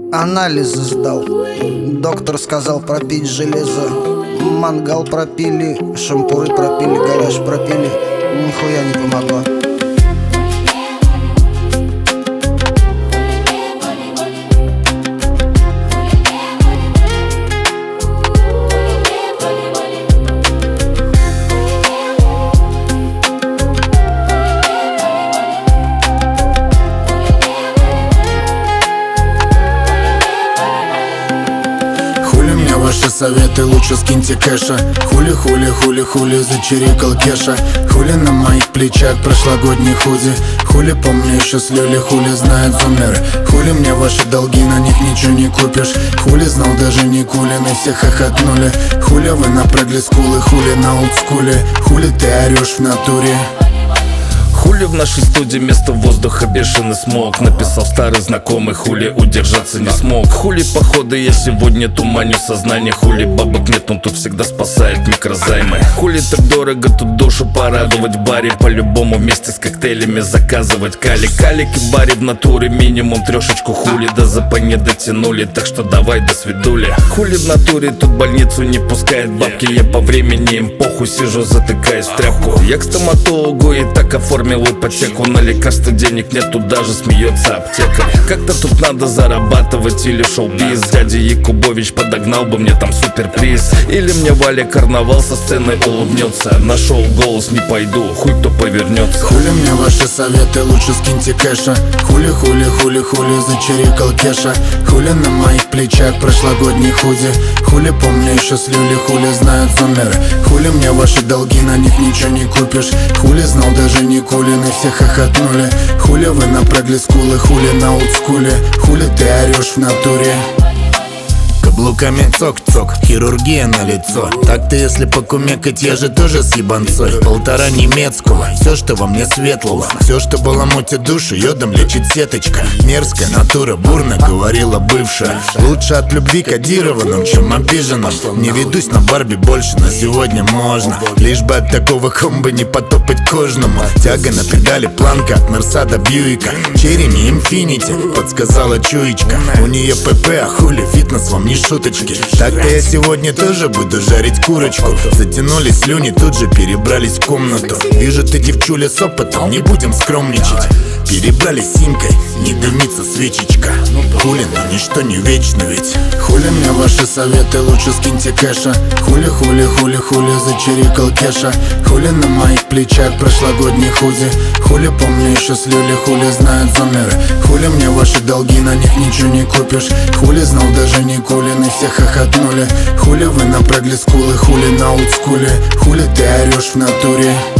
Анализы сдал. Доктор сказал пропить железо. Мангал пропили, шампуры пропили, гараж пропили. Нихуя не помогло. Ваши советы лучше скиньте кэша. Хули, хули, хули, хули, зачирикал Кеша. Хули на моих плечах прошлогодний худи. Хули, помню еще с люли, хули знает зумер. Хули мне ваши долги, на них ничего не купишь. Хули знал даже не кулин и все хохотнули. Хули вы напрягли скулы, хули на олдскуле. Хули ты орешь в натуре. Хули в нашей студии вместо воздуха бешеный смог. Написал старый знакомый, хули удержаться не смог. Хули походу я сегодня туманю сознание. Хули бабок нет, но тут всегда спасает микрозаймы. Хули так дорого тут душу порадовать в баре. По-любому вместе с коктейлями заказывать кали. Калики в баре в натуре минимум трешечку. Хули до ЗП не дотянули, так что давай до свидули. Хули в натуре тут больницу не пускает бабки. Я по времени им похуй сижу, затыкаюсь в тряпку. Я к стоматологу и так оформил ипотеку. На лекарства денег нету, даже смеется аптека. Как-то тут надо зарабатывать или шоу-биз. Дядя Якубович подогнал бы мне там суперприз. Или мне Валя Карнавал со сцены улыбнется. На шоу «Голос» не пойду, хуй кто повернется. Хули мне ваши советы, лучше скиньте кэша. Хули, хули, хули, хули, зачирикал Кеша. Хули на моих плечах прошлогодний худи. Хули помню еще с люли, хули знает зумер. Хули мне ваши долги, на них ничего не купишь. Хули знал даже не кулин и все хохотнули. Хули вы напрягли скулы, хули на олдскуле. Хули ты орешь в натуре. Каблуками цок-цок, хирургия на лицо. Так-то если покумекать, я же тоже с ебанцой. 1,5 немецкого, все что во мне светлого. Все что баламутит душу, йодом лечит сеточка. Мерзкая натура, бурно говорила бывшая. Лучше от любви кодированным, чем обиженным. Не ведусь на Барби больше, но сегодня можно. Лишь бы от такого комбо не потопать кожному. Тяга на педали, планка от Мерса до Бьюика. Черри не инфинити, подсказала чуечка. У нее ПП, а хули фитнес вам не шуточки. Так-то я сегодня тоже буду жарить курочку. Затянули слюни, тут же перебрались в комнату. Вижу, ты девчуля с опытом, не будем скромничать. Перебрали симкой, не дымится свечечка. Хули, но ничто не вечно ведь. Хули мне ваши советы, лучше скиньте кэша. Хули, хули, хули, хули, зачирикал Кеша. Хули на моих плечах прошлогодний худи. Хули помню еще с люли, хули знает зумер. Хули мне ваши долги, на них ничего не купишь. Хули знал даже не кулин и все хохотнули. Хули вы напрягли скулы, хули на олдскуле. Хули ты орешь в натуре.